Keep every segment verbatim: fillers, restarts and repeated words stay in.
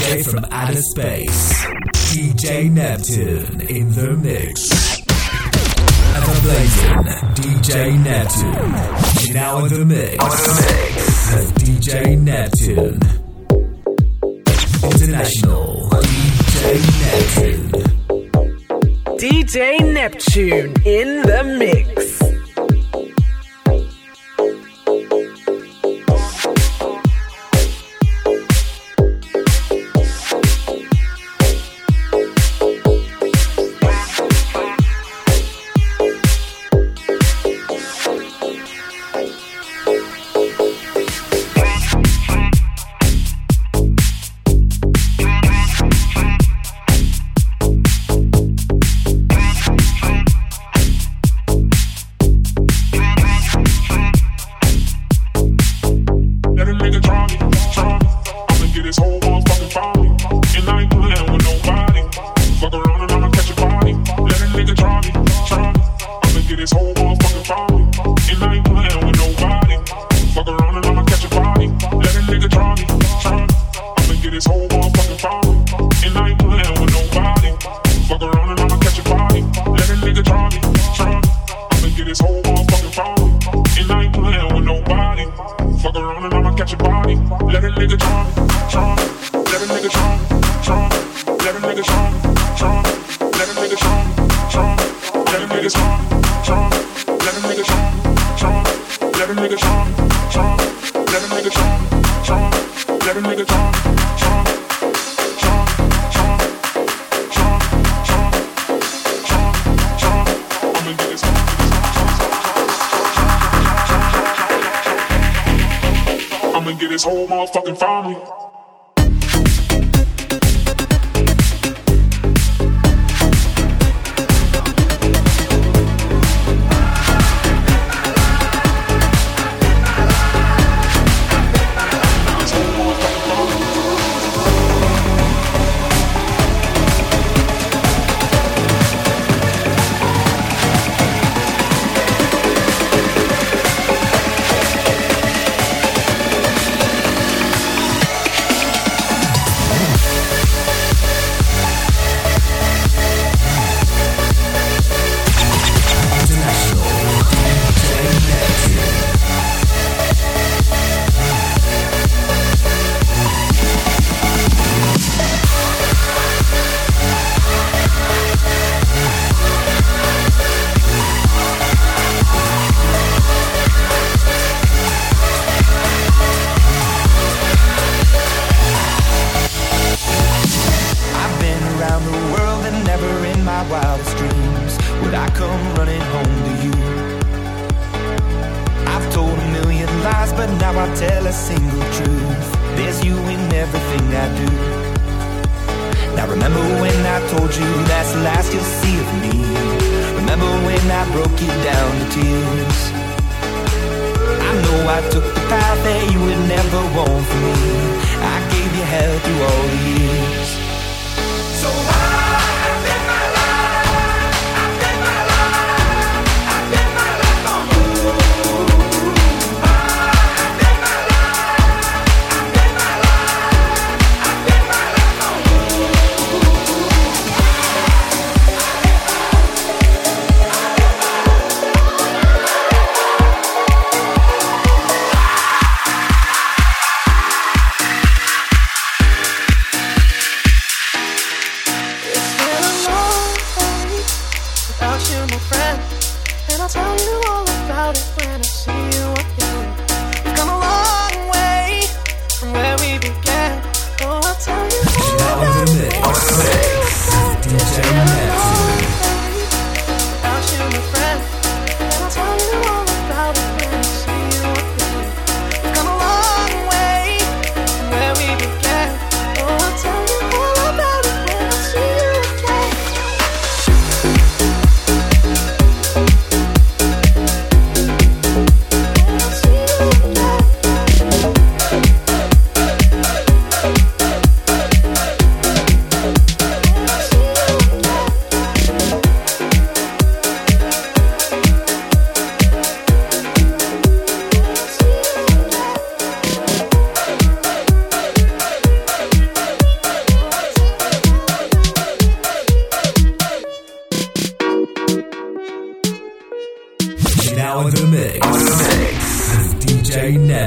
Straight from outer space, D J Neptune in the mix. Ever blazing, D J Neptune. Now in the mix. With D J Neptune. International D J Neptune. D J Neptune in the mix.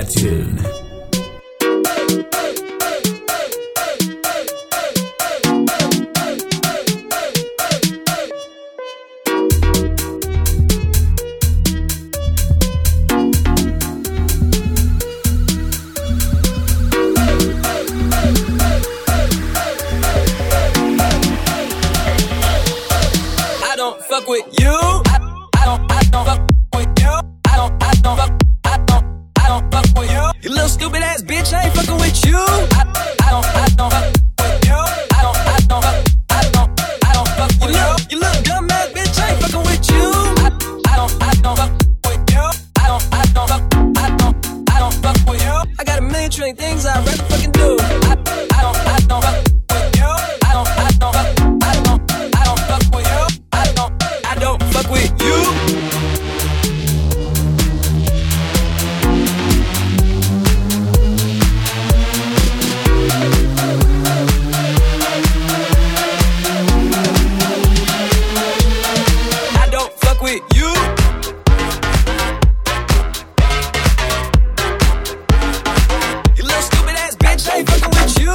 Neptune. Fuck with you. I, I don't, I don't fuck with you. I don't, I don't fuck, I don't, I don't fuck with you. You little stupid ass bitch, I ain't fucking with you. I, I don't, I don't fuck with you. I don't, I don't fuck, I don't, I don't fuck with you. You little dumb ass bitch, I ain't fucking with you. I, I don't, I don't fuck with you. I don't, I don't fuck, I don't, I don't fuck with you. I got a million trillion things I'd rather fucking do. I, I don't, I don't fuck with you. I don't, I don't fuck, I don't, I don't fuck with you. I don't. I don't fuck with you. I don't fuck with you. You little stupid ass bitch, I ain't fucking with you.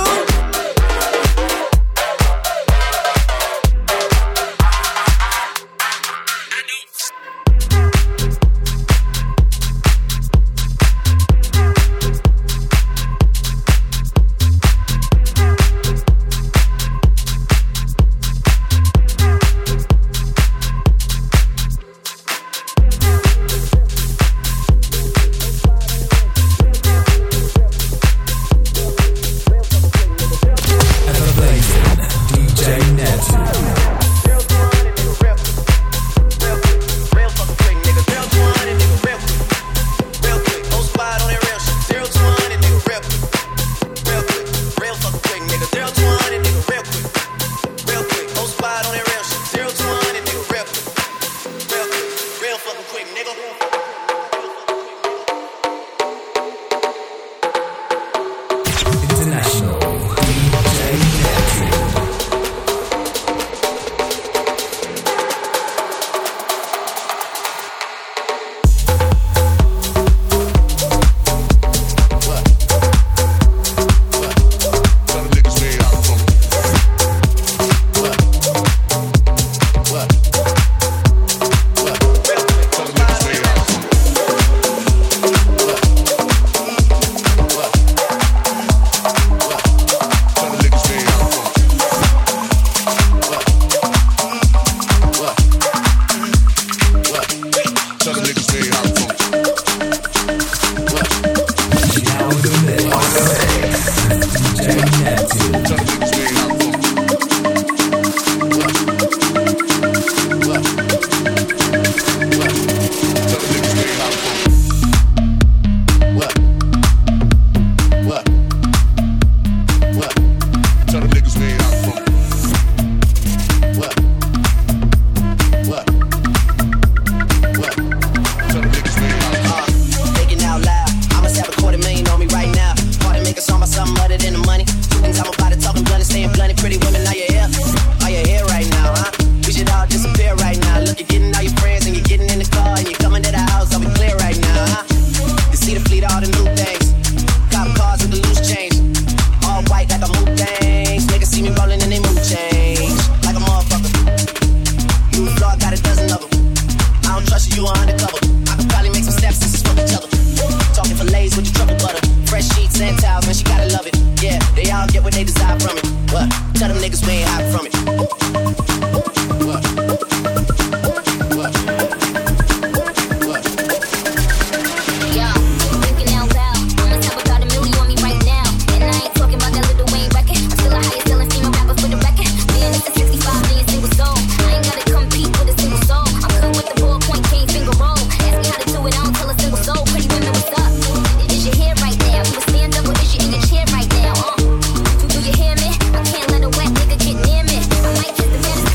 Right now, uh. Do you hear me? I can't let a wet nigga get near me. I might kiss the man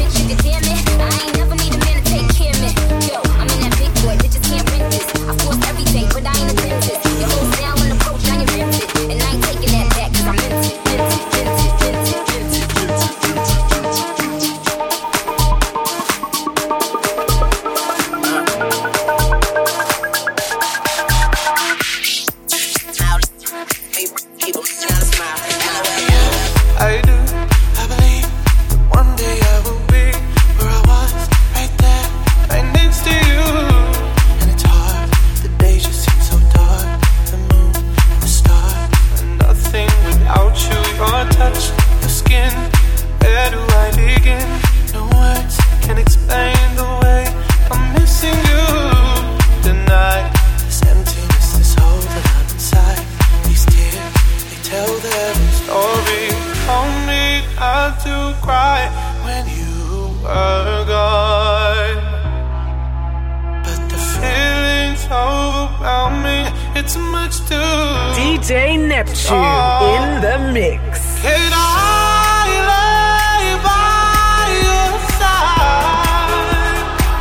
to cry when you were gone, but the feeling's overwhelming. It's much too. D J Neptune oh. in the mix. Can I lay by your side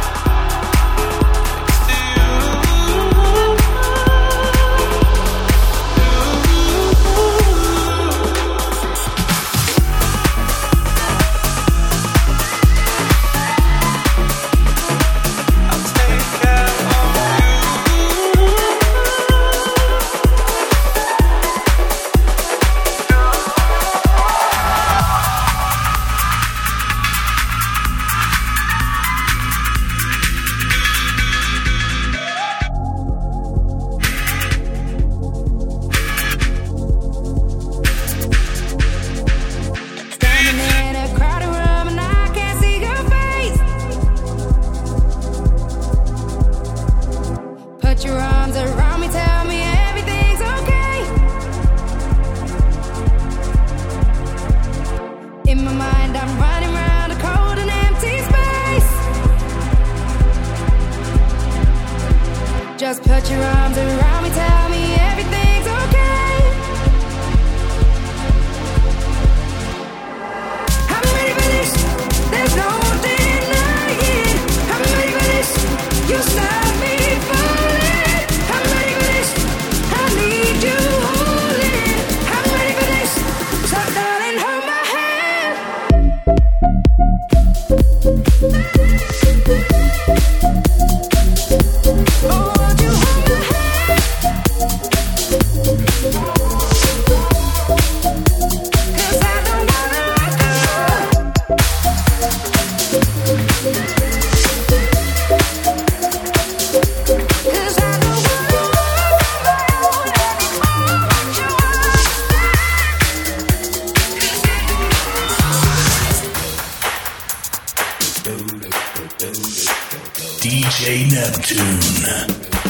next to you? I'll take care of Just put your arms around me, tell me everything's okay. I'm ready for this, there's no denying. I'm ready for this, you stop me falling. I'm ready for this, I need you holding. I'm ready for this, so darling, hold my hand. Oh, D J Neptune.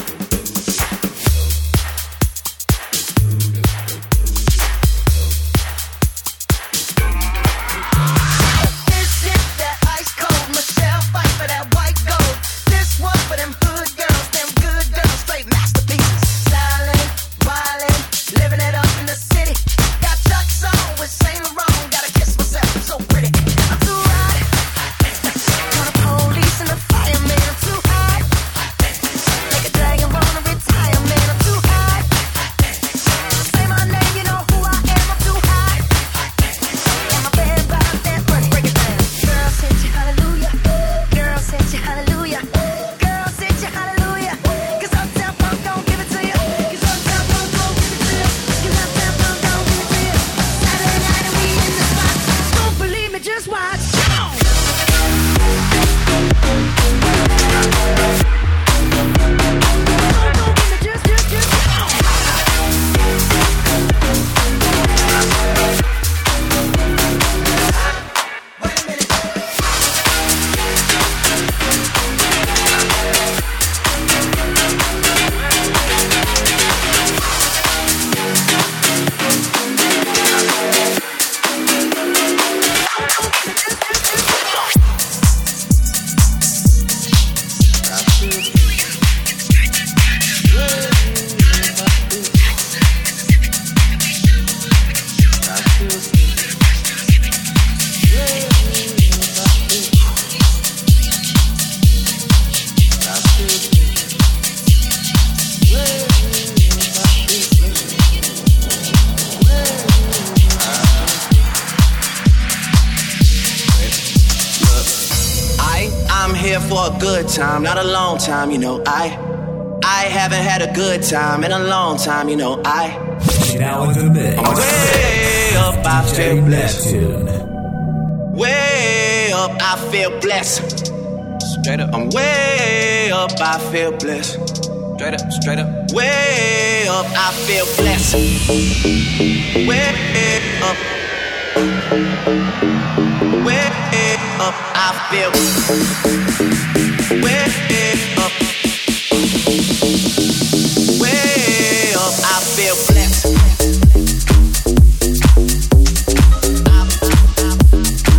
For a good time, not a long time, you know. I, I haven't had a good time in a long time, you know. I. Now in the mix. Way up, I feel blessed. Neptune. Way up, I feel blessed. Straight up, I'm way up, I feel blessed. Straight up, straight up. Way up, I feel blessed. Way up. Way up, I feel. Way up. Way up, I feel blessed. I, I, I,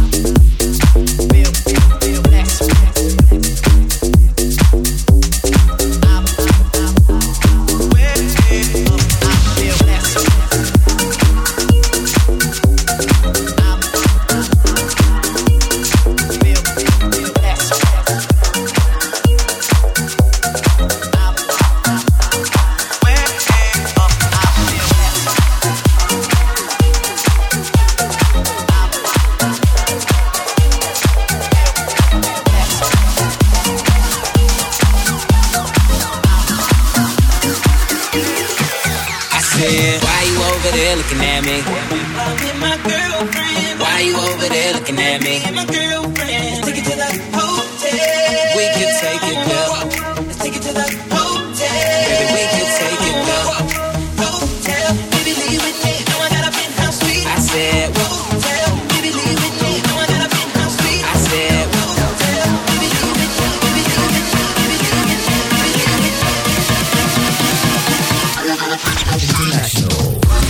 at me. I'm with my girlfriend. Why you over there looking at me? Me and my girlfriend. Take it to the hotel. We can take it there. Let's take it to the hotel. Baby, we can take it there. Hotel. Baby, leave with me. Know I got a penthouse suite. I said, hotel. Baby, leave with me. Know I got a penthouse suite. I said, hotel. Baby, leave with me. Baby, leave with me. Baby, leave with me. Baby, leave with me. International.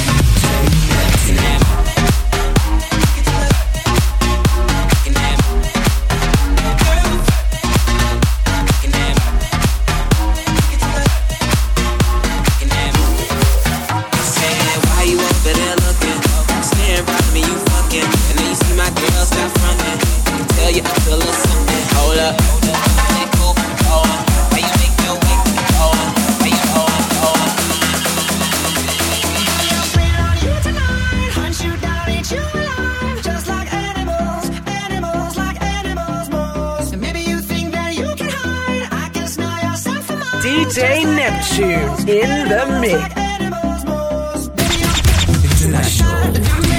D J Neptune in the mix. International.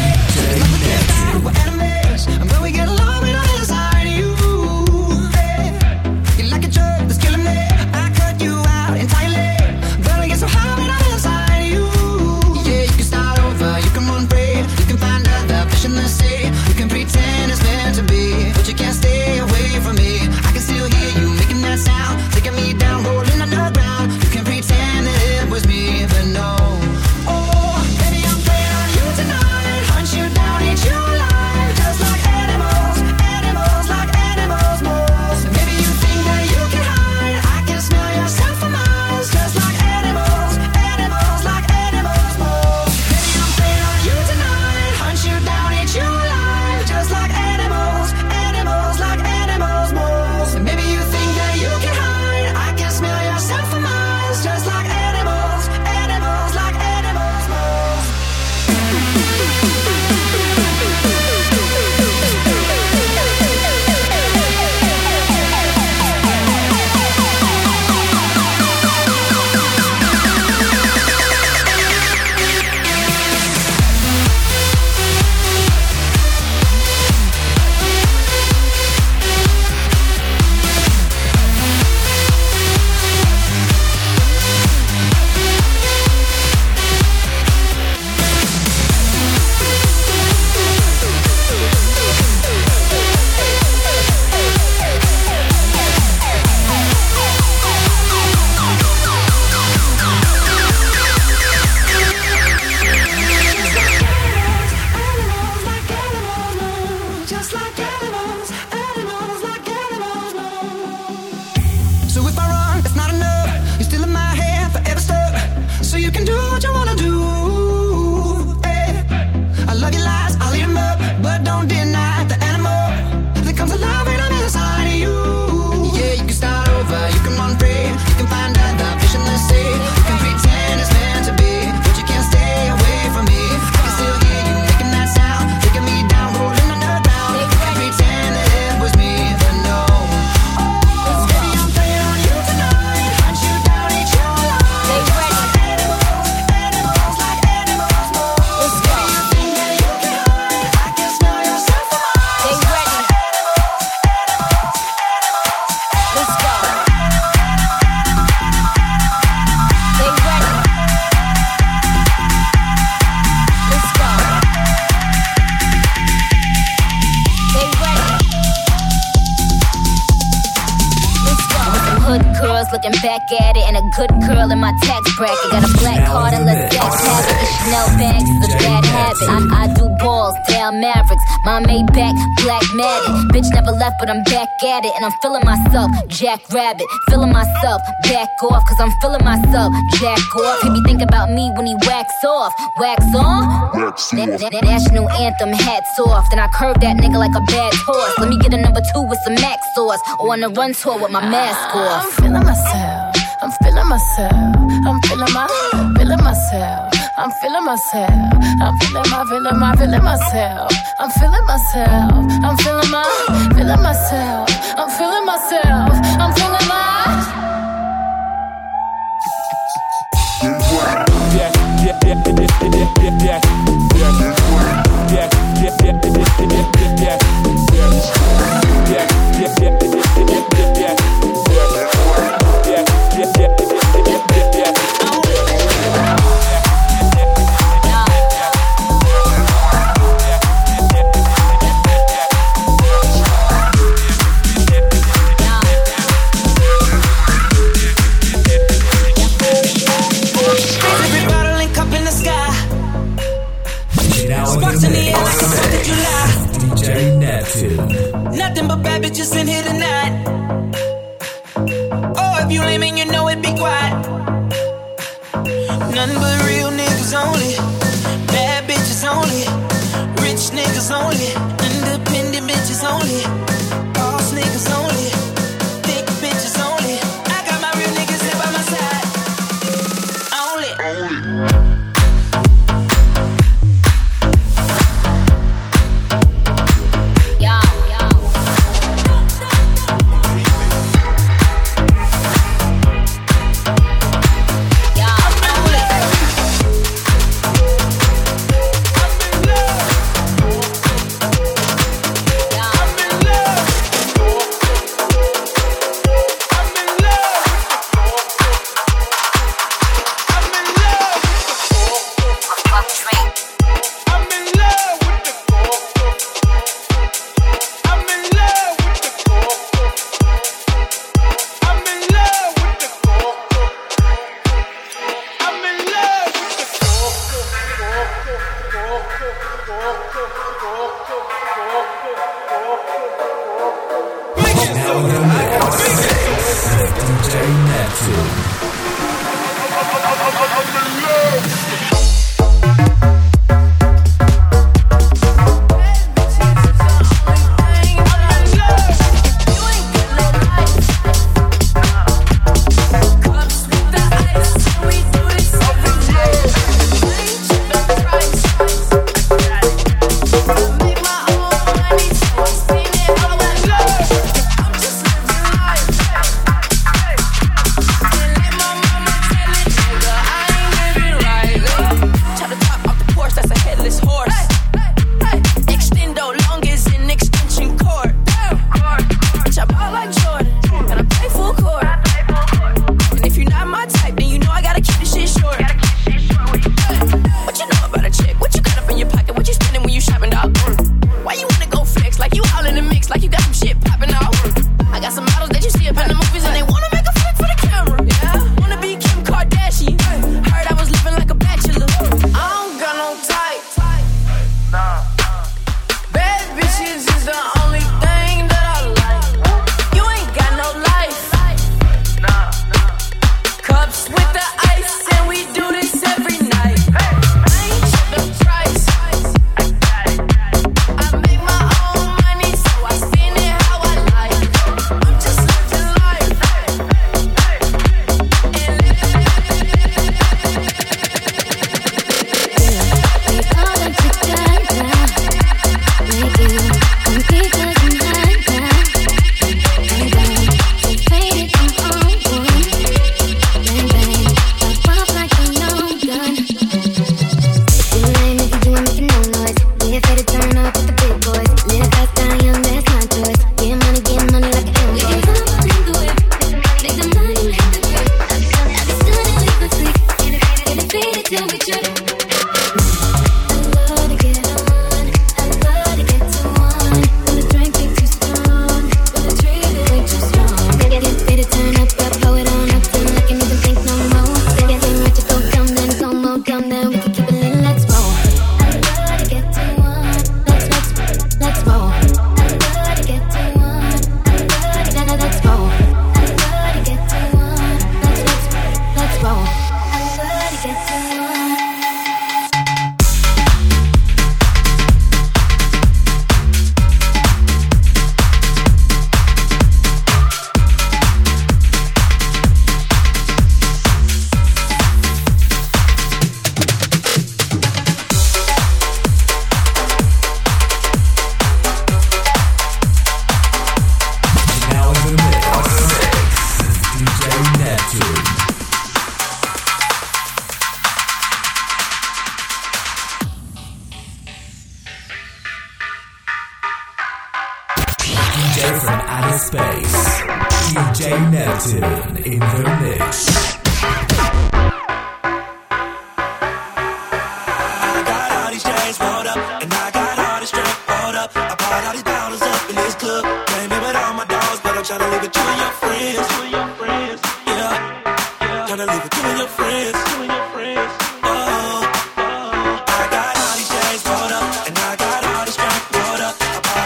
Looking back at it, and a good girl in my tax bracket. Got a black card and let's sex habit. The Chanel bags is a bad habit. I, I do balls, down Mavericks. My Maybach, black matted. Bitch never left, but I'm back at it. And I'm feeling myself, Jack Rabbit. Feeling myself, back off, cause I'm feeling myself, Jack off. He be think about me when he wax off. Wax on? Wax na- na- National anthem, hats off. Then I curve that nigga like a bad horse. Let me get a number two with some Max sauce. Or on a run tour with my mask off. I'm feeling myself. I'm feeling myself. I'm feeling my, feeling myself. I'm feeling myself. I'm feeling my, feeling my, feeling myself. I'm feeling myself. I'm feeling my, feeling myself. I'm feeling myself. I'm feeling my. Yeah, yeah, yeah, yeah, yeah, yeah, yeah. J Neptune. Nothing but bad bitches in here tonight. Oh, if you lame and you know it, be quiet. Nothing but real niggas only. Bad bitches only. Rich niggas only. Independent bitches only. Boss niggas only. Thick bitches only. I got my real niggas here by my side. Only. Yo, yo. Yo, only. Now in the mix with D J Neptune. From outer space, D J Neptune in the mix. Tryna leave it you and your friends. Yeah, tryna leave it you and your friends. Oh, I got all these chains rolled up, and I got all this drink rolled up. I bought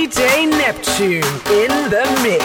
D J Neptune in the mix.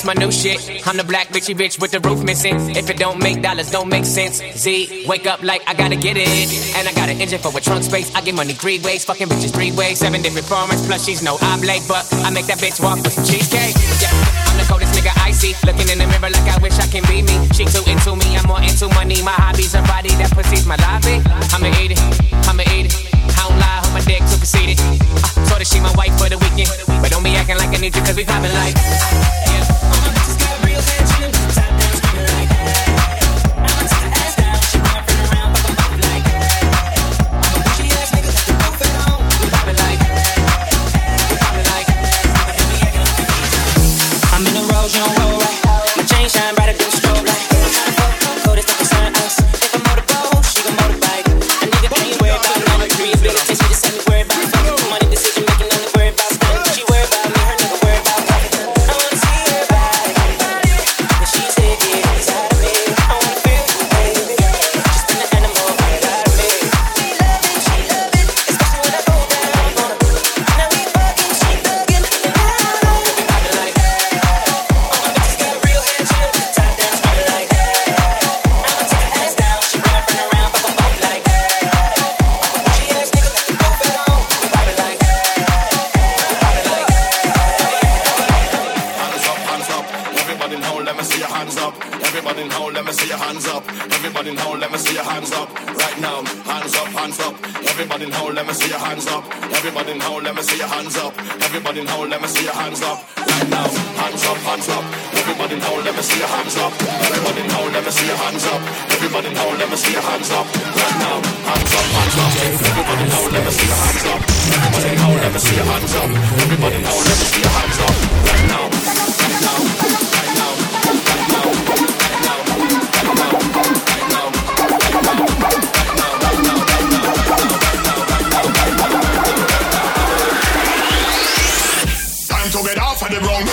this my new shit. I'm the black bitchy bitch with the roof missing. If it don't make dollars, don't make sense. Z, wake up like I gotta get it. And I got an engine for a trunk space. I get money three ways, fucking bitches three ways. Seven different formats, plus she's no oblate. But I make that bitch walk with some cheesecake. Yeah, I'm the coldest nigga icy. Looking in the mirror like I wish I can be me. She too into me, I'm more into money. My hobbies, her body, that pussy's my lobby. I'ma eat it, I'ma eat it. I don't lie, hold my dick too conceited. Uh, told her she my wife for the weekend. But don't be acting like I need you cause we poppin' like yeah. All my bitches got real attention. Top down, screamin' like hey. I'ma take her ass down. She wanna run around, fuck 'em both like hey. I'm a bitchy ass nigga, got the roof at home. We poppin' like hey. We poppin' like hey. I'm in the road, you don't roll right. My chain shine brighter than a strobe light. Coldest like a sun ice. If I motorboat, she gon' motorbike. A nigga ain't worried about none. Big attention, just ain't worried about fucking. Money decision making, only worried about stunning. She worried about me, her nigga worried about fucking. I wanna see her body when she's taking inside of me. I wanna feel you, baby. Just been an animal right out of me. She love it, she love it, especially when I go down on her. Now we fucking, she thuggin', and I don't know. We poppin' like hey. All my bitches got real action. Top down, screamin' like hey. I'ma take her ass down. She wanna run around, fuck 'em both like hey. Hands up, everybody in hole, let me see your hands up. Everybody in hole, let me see your hands up. Right now, hands up, hands up. Everybody in hole, let me see your hands up. Everybody in hole, let me see your hands up. Everybody in hole, let me see your hands up. Right now, hands up, hands up. Everybody in hole, let me see your hands up. Everybody in hole, let me see your hands up. Everybody in hole, let me see your hands up. Right now, hands up, hands up. Everybody in hole, let me see your hands up. Everybody in hole, let me see your hands up. Everybody in hole, let me see your hands up. Right now, right now, right now. Time to get off of the ground.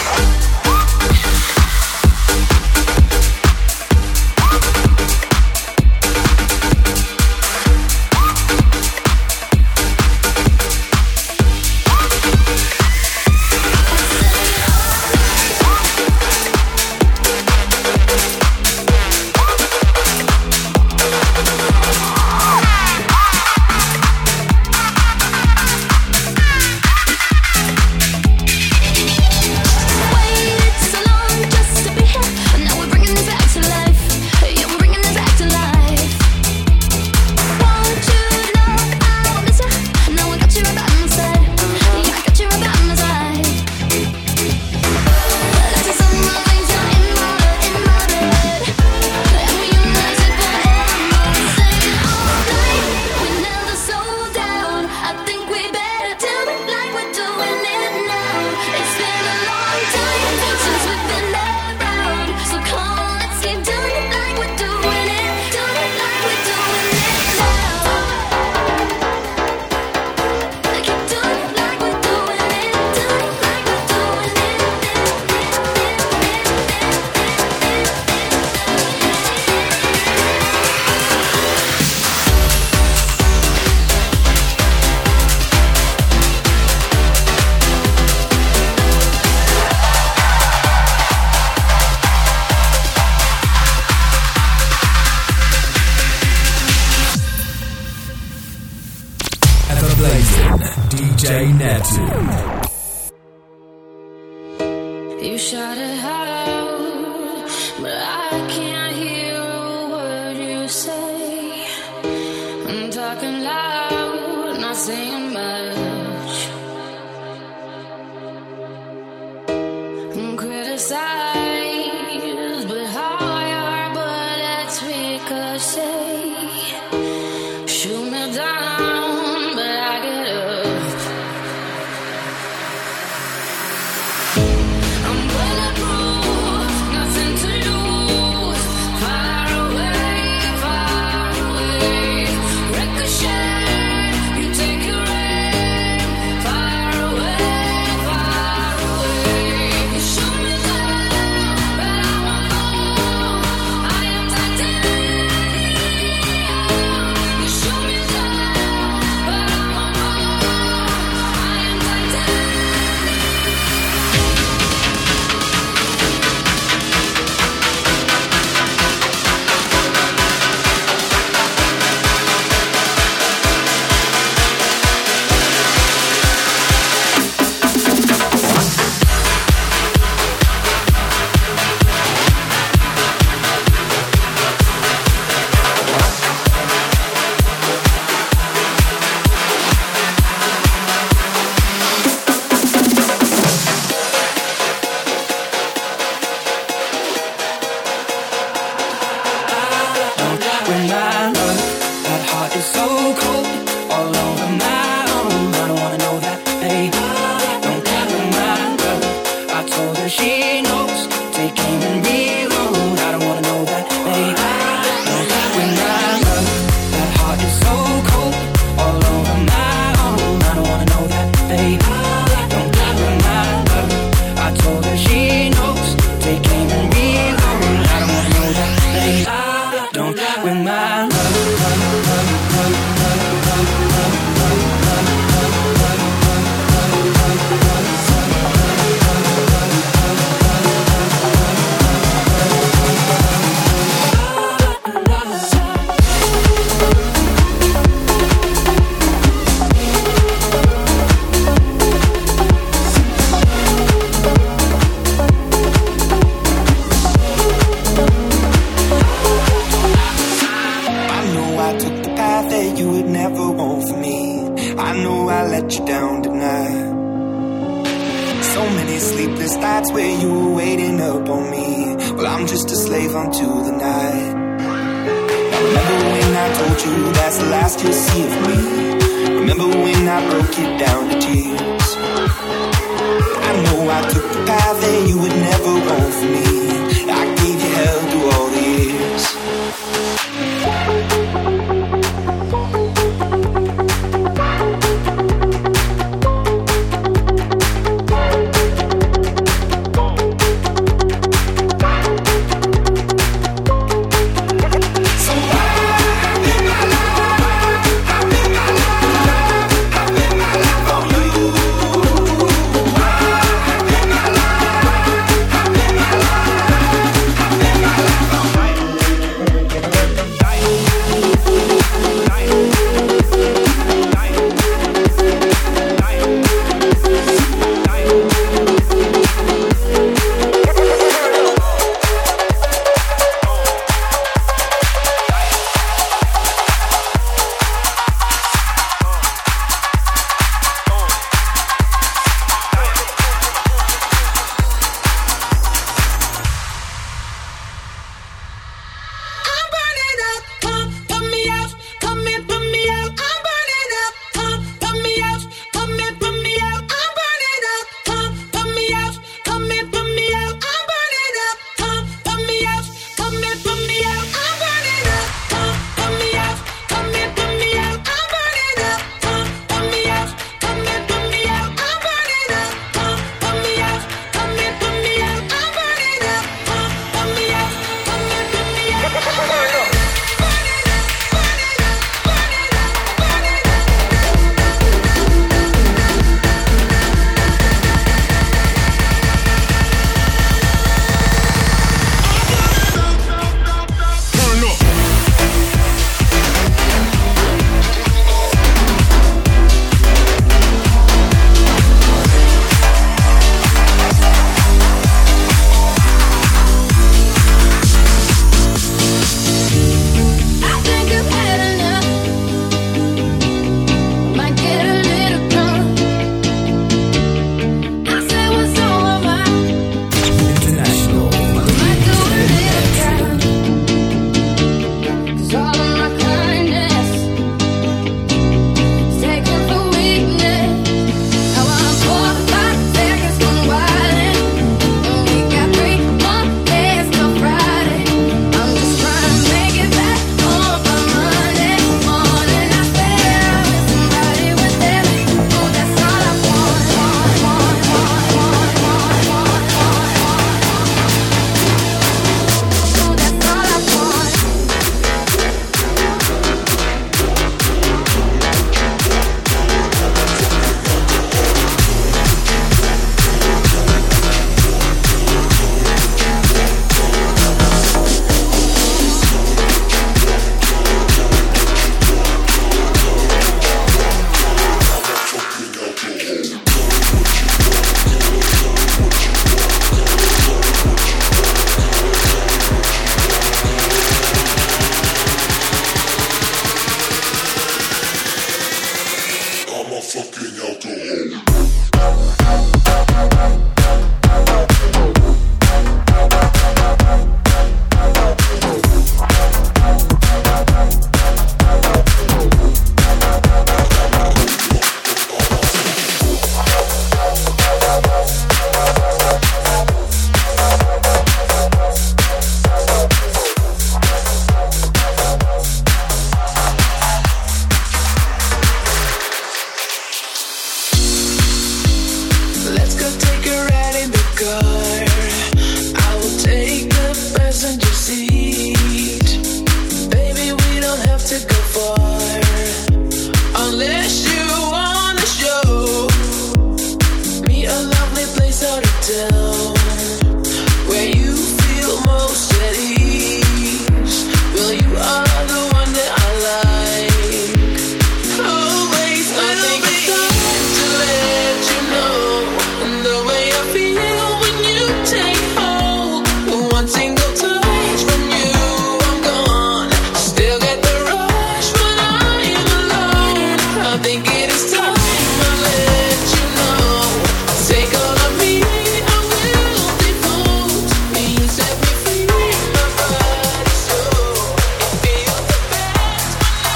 D J Neptune. You shout it out, but I can't hear a word you say. I'm talking loud, not saying much. I'm criticized, but how your bullets ricochet. Shoot me down, but I get up. I'm bulletproof. with my love. That heart is so cold, all over my own. I don't wanna know that, babe. Don't play with my love. I told her she knows. Take aim and reload. I don't wanna know that, babe. Don't play with my love. That heart is so cold, all over my own. I don't wanna know that, babe. Don't play with my love. I told her she knows. Take aim and reload. I don't wanna know that, babe. Don't play with my love. Where you were waiting up on me. Well, I'm just a slave unto the night. Now remember when I told you that's the last you'll see of me. Remember when I broke it down to tears. I know I took the path that you would never want for me. I gave you hell through all the years. I passenger seat. Baby, we don't have to go far unless you wanna show me a lovely place out of town where you feel most at ease. Well, you are the one that I like. Always will be time to let you know the way I feel when you take hold. One single touch from you, I'm gone. Still get the rush when I am alone. I think it is time I let you know. Take all of me, I will devote. And you set me free, my body so it feels the best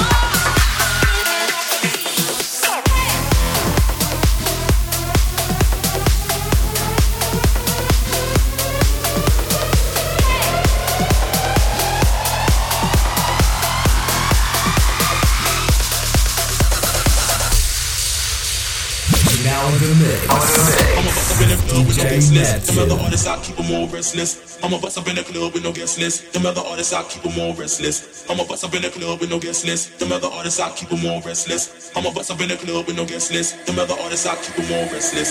Now in the mix. I'm a bust up in the club with no guest list. D J Them other Neptune. artists I keep them all restless. I'm a bust up in the club with no guest list. Them other artists I keep them all restless. I'm a bust up in the club with no guest list. Them other artists I keep them all restless. I'm a bust up in the club with no guest list. Them other artists I keep them all restless.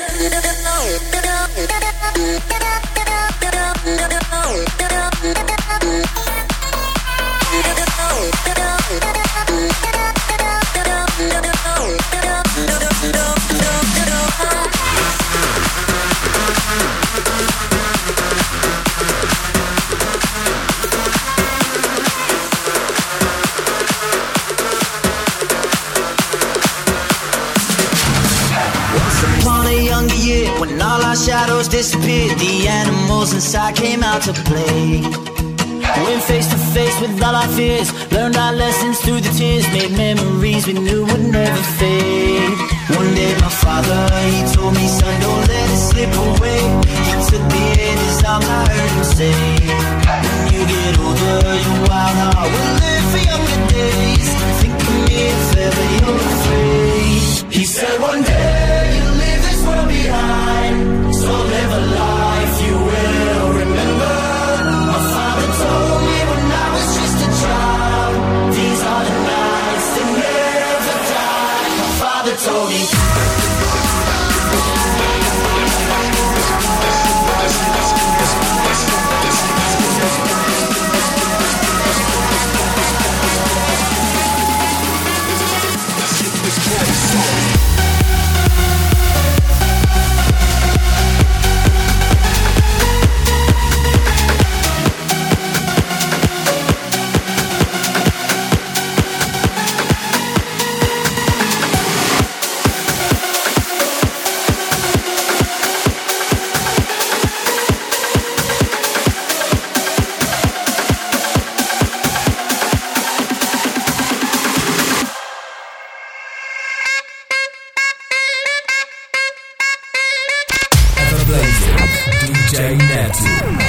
Upon a younger year, when all our shadows disappeared, the animals inside came out to play. Went face to face with all our fears, learned our lessons through the tears, made memories we knew would never fade. One day my father, he told me, son, don't let it slip away. He took me in his arms, I heard him say, when you get older, your wild heart will live for younger days. Think of me if ever you're afraid. He said one day you'll leave this world behind, so live a life you will remember. My father told me when I was just a child, these are the nights that never die. My father told me. D J Neptune.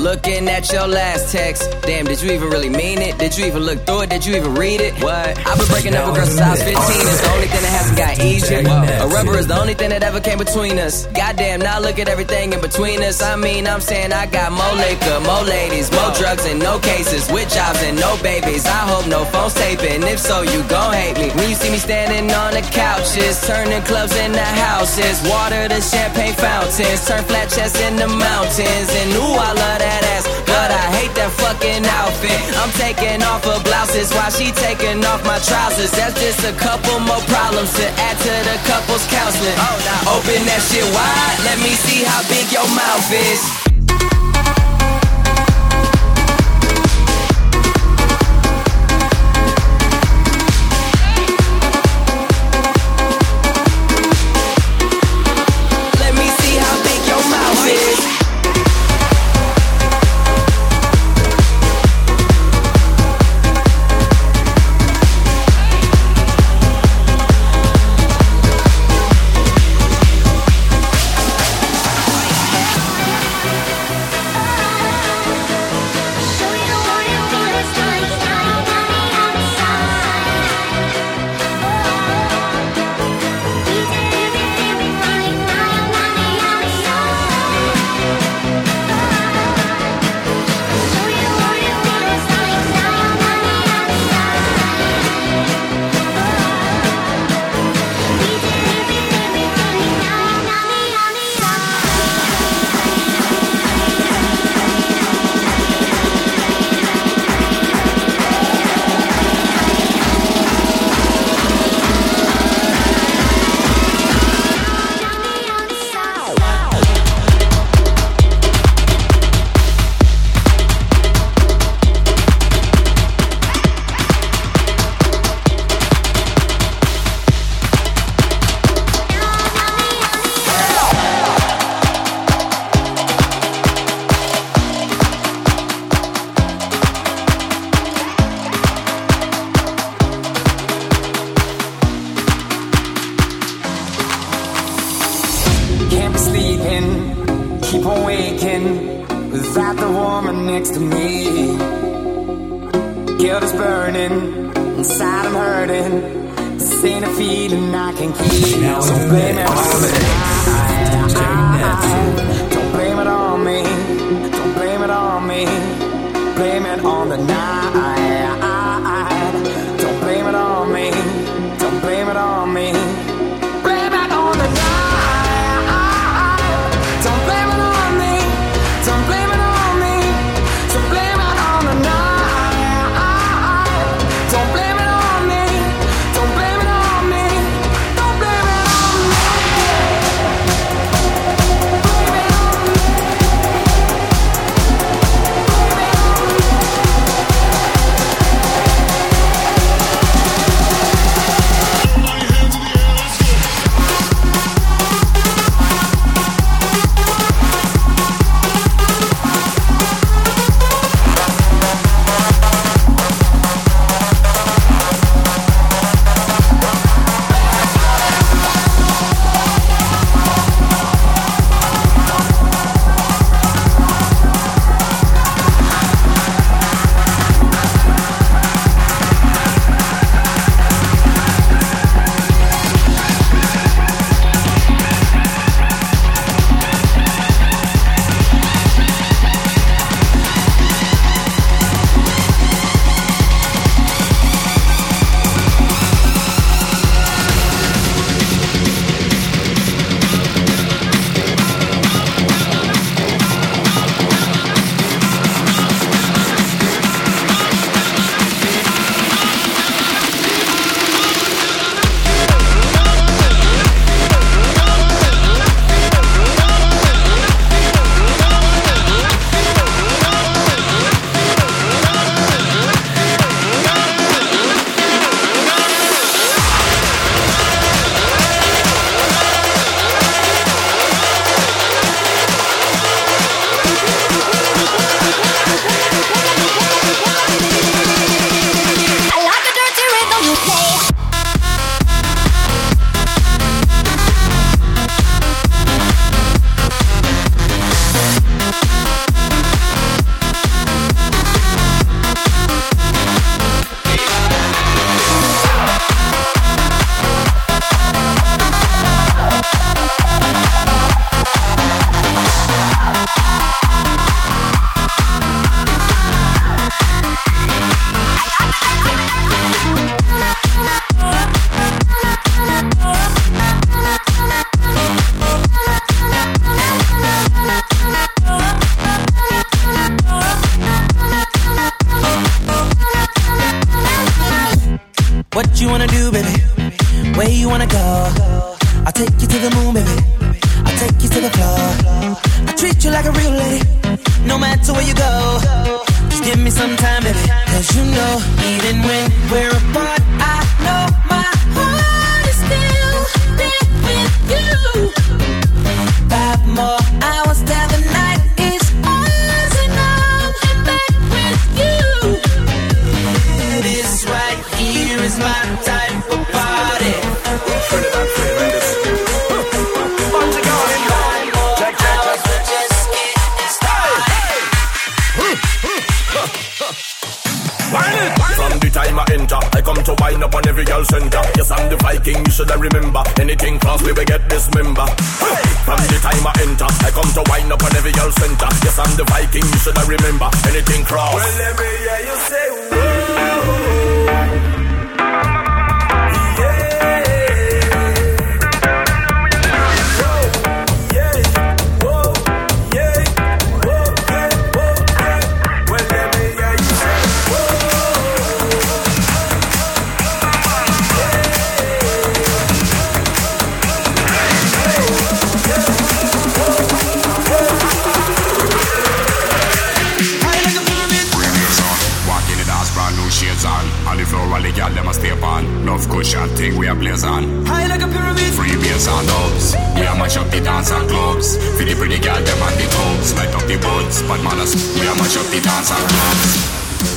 looking at your last text. Damn, did you even really mean it? Did you even look through it? Did you even read it? What? I've been breaking up with girls since I was fifteen. It's the only thing that hasn't got easier. A rubber is the only thing that ever came between us. Goddamn, now look at everything in between us. I mean, I'm saying I got more liquor, more ladies, more drugs and no cases, with jobs and no babies. I hope no phone's taping. If so, you gon' hate me. When you see me standing on the couches, turning clubs into houses, water to champagne fountains, turn flat chests into mountains. And ooh, I love that ass, but I hate that fucking outfit. I'm taking off her blouses while she taking off my trousers. That's just a couple more problems to add to the couple's counseling. Oh, now open that shit wide, let me see how big your mouth is. Don't blame it on me. go. I'll take you to the moon, baby. I'll take you to the floor. I treat you like a real lady, no matter where you go. Just give me some time, baby. Cause you know, even when we're apart, I know my heart is still there with you. Five more hours till the night is ours, and I'm back with you. This right here is my type of party. From the time I enter, I come to wind up on every girl center. Yes, I'm the Viking, you should I remember. Anything cross, we will get this member. Hey! From the time I enter, I come to wind up on every girl center. Yes, I'm the Viking, you should I remember. Anything cross. Well, let me hear you say, whoa. All the girl them a stay on. Love cushion thing we a blaze on. High like a pyramid. Free bass and dubs. We a mash up the dance and clubs. For the pretty girl them and the tubs. Light up the buds, but manners. We a mash up the dance and clubs.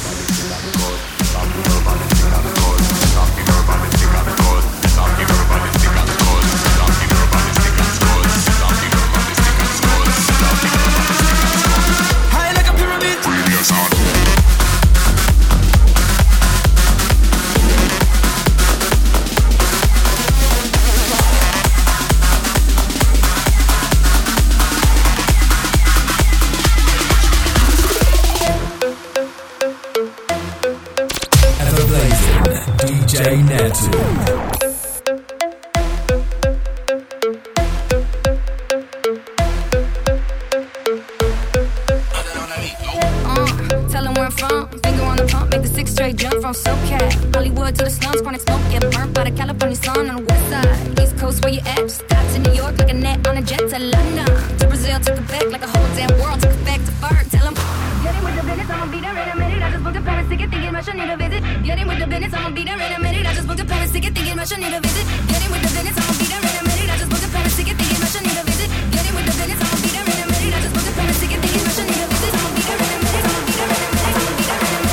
D J Neptune. Straight jump from SoCal, Hollywood to the slums, chronic smoke, get burnt by the California sun on the west side. East Coast, where you at? Just got to New York like a net on a jet to London. To Brazil, to Quebec, like a whole damn world. Took it back to Ferg, tell them. Get in with the business, I'ma be there in a minute. I just booked a Paris ticket, thinking Russia need a visit. Get in with the business, I'ma be there in a minute. I just booked a Paris ticket, thinking Russia need a visit. Get in with the business, I'ma be there in a minute. I just booked a Paris ticket, thinking Russia need a visit. Get in with the business, I'ma be there in a minute. I just booked a Paris ticket, thinking Russia need a visit. I'ma be there in a minute. I'ma be there in a minute. I'ma be there in a minute.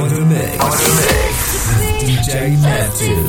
of the mix. Out of the mix. D J Neptune.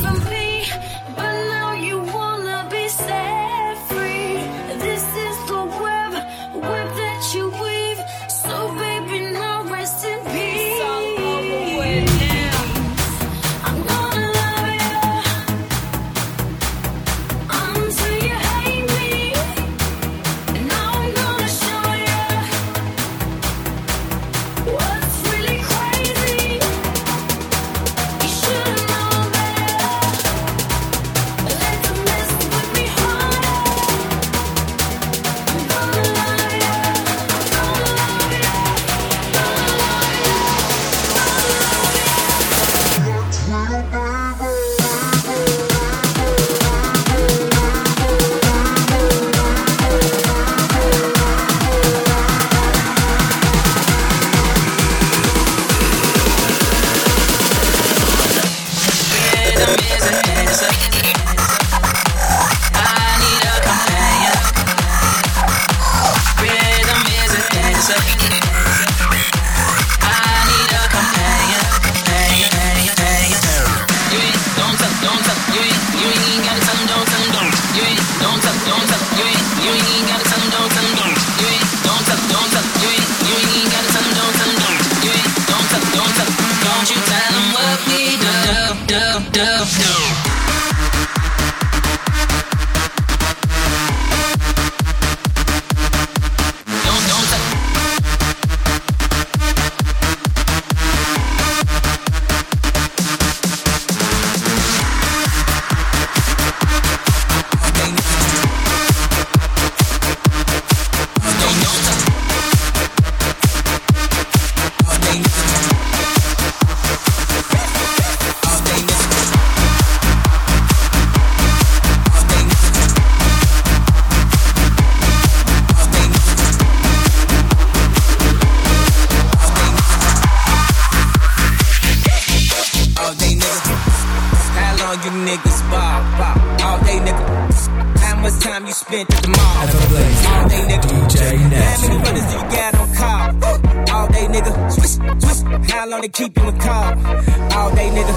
Keep you a call all day, nigga.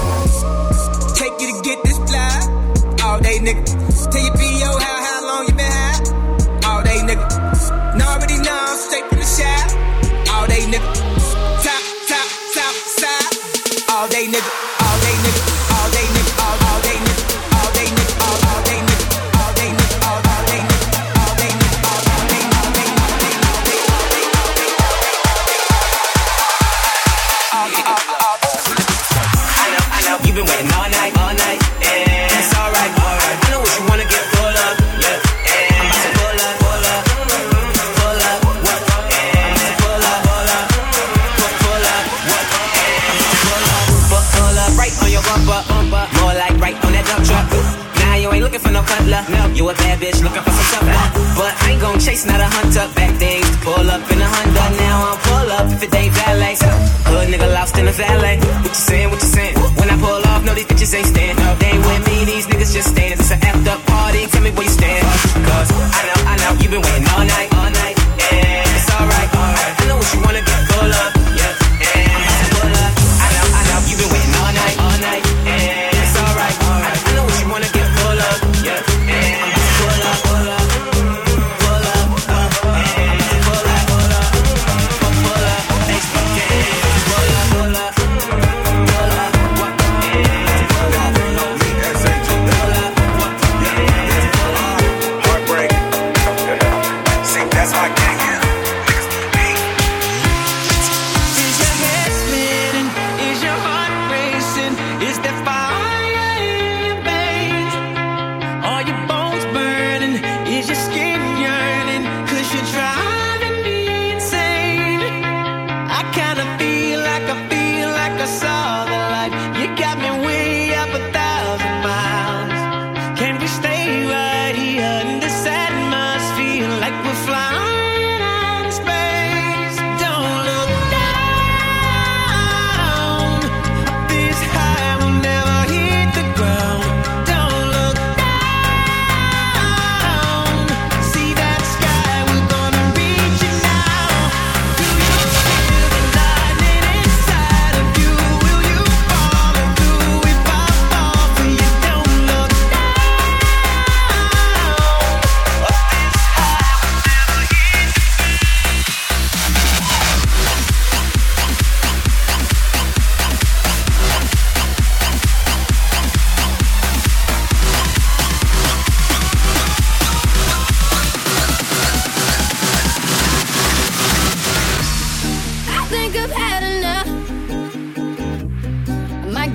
Take you to get this fly all day, nigga. Tell your P O how how long you been high all day, nigga. And already know I'm straight from the shop all day, nigga. Top, top, top, side all day, nigga. All day, nigga. All day, nigga. All all day, nigga. All day, nigga. All all day, nigga. All day, nigga. All all day, nigga. All day, nigga. All all day, nigga. All day, all day, all day, all day, all day. You've been waiting all night, all night, yeah. It's alright, alright. I know what you wanna get full of, yeah. yeah. I'm about to pull up, pull up, pull up, what? Yeah. I'm about to pull up, pull up, pull, pull up, what? Yeah. Pull up, pull, pull up, right on your bumper, bumper. More like right on that dump truck. Now you ain't looking for no cutler, no. You a bad bitch looking for some tough love. But I ain't gon' chase, not a hunter. Back things to pull up in a Honda. Now I'll pull up if it ain't valet. Hood nigga lost in the valet. What you saying, what you saying? When I pull off, no, these bitches ain't stand. No, they ain't with me, these niggas just stand. It's an effed up party, tell me where you stand. Cause I know, I know, you been waiting all night, all night, yeah. It's alright, alright. I know what you wanna get full of, yeah, yeah. I'm about to pull up. I know, I know, you been waiting all night, all night, yeah. It's alright, alright. I know what you wanna get full of, yeah, yeah. I'm about to pull up, pull up, pull up, uh, yeah.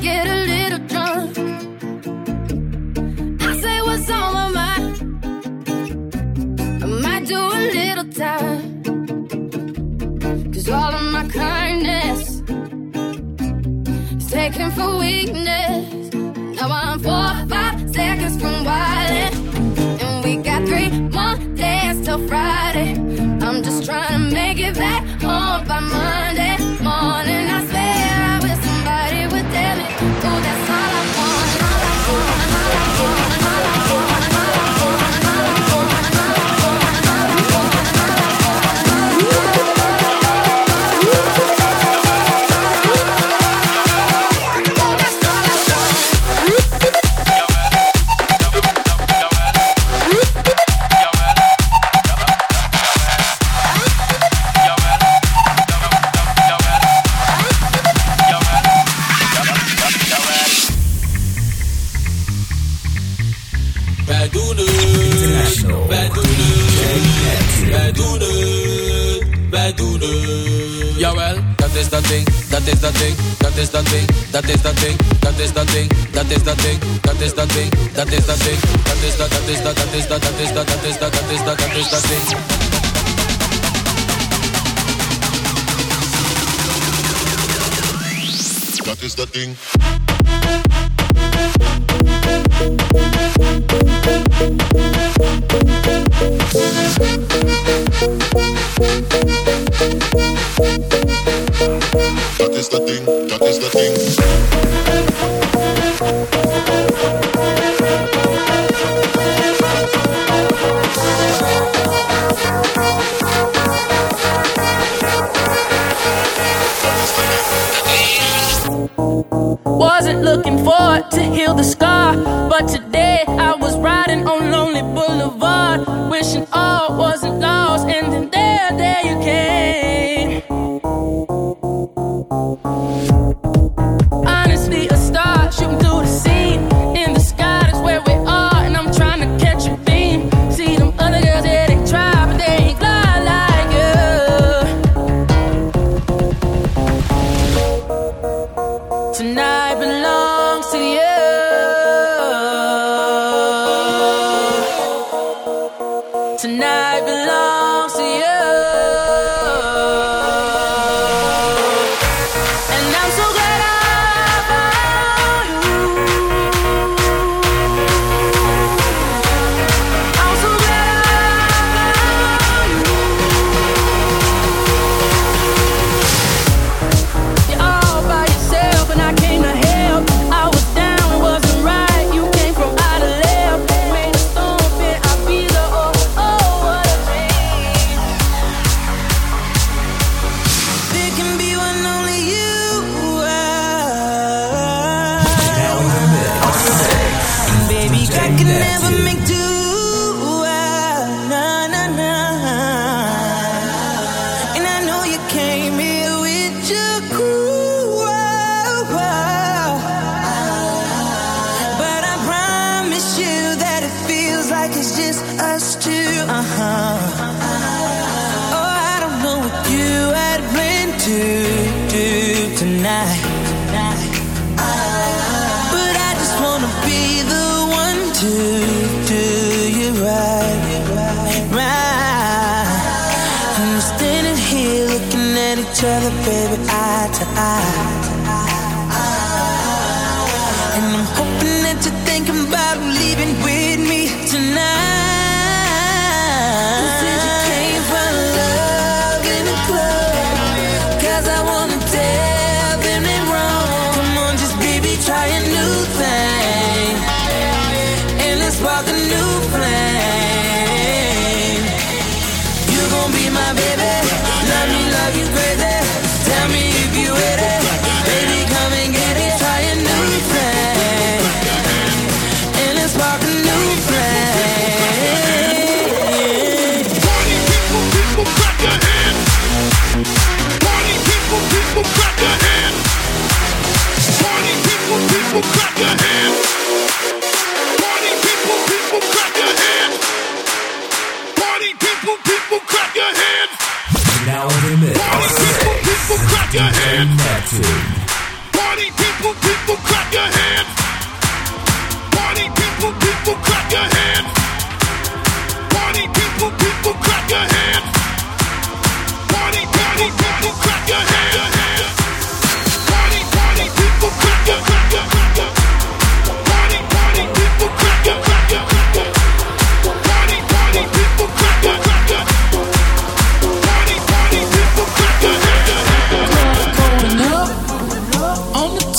get a little drunk. I say what's on my mind. I might do a little time. Cause all of my kindness is taken for weakness. Now I'm four or five seconds from wildin', and we got three more days till Friday. I'm just trying to make it back home by Monday morning. I swear I wish somebody would tell me, oh, that's all I want. All I want, all I want, all I want, all I want, all I want, all I want, all I want, That is the thing, that is the thing, that is the thing, that is the thing, that is the thing, that is the thing, that is the thing, that is the thing, that is the that is the that is the that is the that is the that is the that is the thing. That is the thing. That is the thing, that is the thing. Wasn't looking forward to heal the scar, but today I was riding on Lonely Boulevard, wishing all wasn't lost, and then there, there you came. Honestly, a star shooting through the scene. In the sky, that's where we are, and I'm trying to catch a beam. See them other girls, yeah, they try, but they ain't fly like you. Tonight belongs to you. Tonight belongs to you. And I'm so glad I found you. I'm so glad I found you. You're all by yourself and I came to help. I was down, it wasn't right. You came from out of left. Made a storm fit, I be the oh, oh, what a dream. There can be one only you are. Baby, I can never make two. Nah, nah, nah. And I know you came here with your crew. But I promise you that it feels like it's just us two. Uh-huh. Oh, I don't know what you had planned to do tonight. But I just wanna be the one to do you right, right. And we're standing here looking at each other, baby, eye to eye. And I'm hoping that you're thinking about leaving with me tonight. You said you came for love in the club, 'cause I wanna tell them they wrong. Come on, just baby, try a new thing, and let's spark a new flame. You gon' be my baby, love me, love you crazy. Tell me if you with it, baby, come and get it. Try a new thing, and let's spark a new flame. Party people, people, clap your hands. Party people, people, clap your hands. Party people, people, clap your hands. Party people, people, clap your hands. Party people, people, clap your hands. Now in the mix. Party people, people, clap your hands. Neptune. Party people, people, clap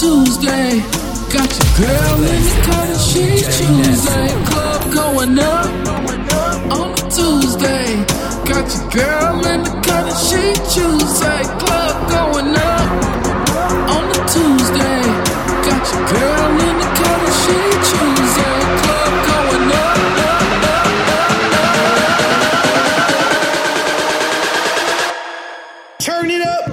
Tuesday, got your girl in the cut and she Tuesday. Club going up on a Tuesday. Got your girl in the cut and she Tuesday. Club going up on a Tuesday. Got your girl in the cut and she Tuesday. Club going up, up, up, up. Turn it up.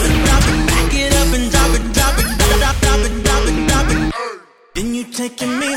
Taking me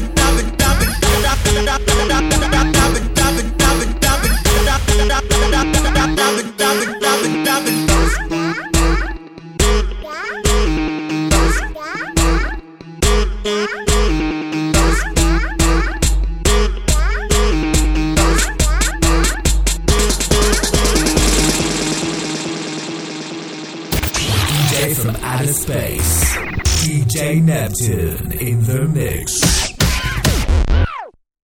From outer space, D J Neptune in the mix.